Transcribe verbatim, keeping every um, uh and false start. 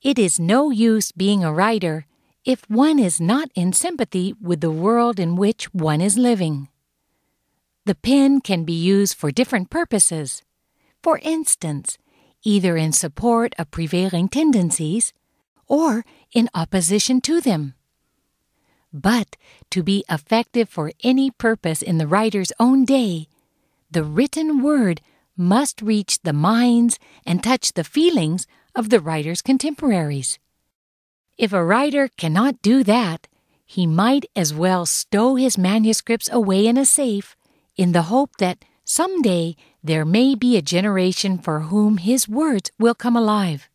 It is no use being a writer if one is not in sympathy with the world in which one is living. The pen can be used for different purposes. For instance, either in support of prevailing tendencies or in opposition to them. But to be effective for any purpose in the writer's own day, the written word must reach the minds and touch the feelings of the writer's contemporaries. If a writer cannot do that, he might as well stow his manuscripts away in a safe in the hope that someday there may be a generation for whom his words will come alive.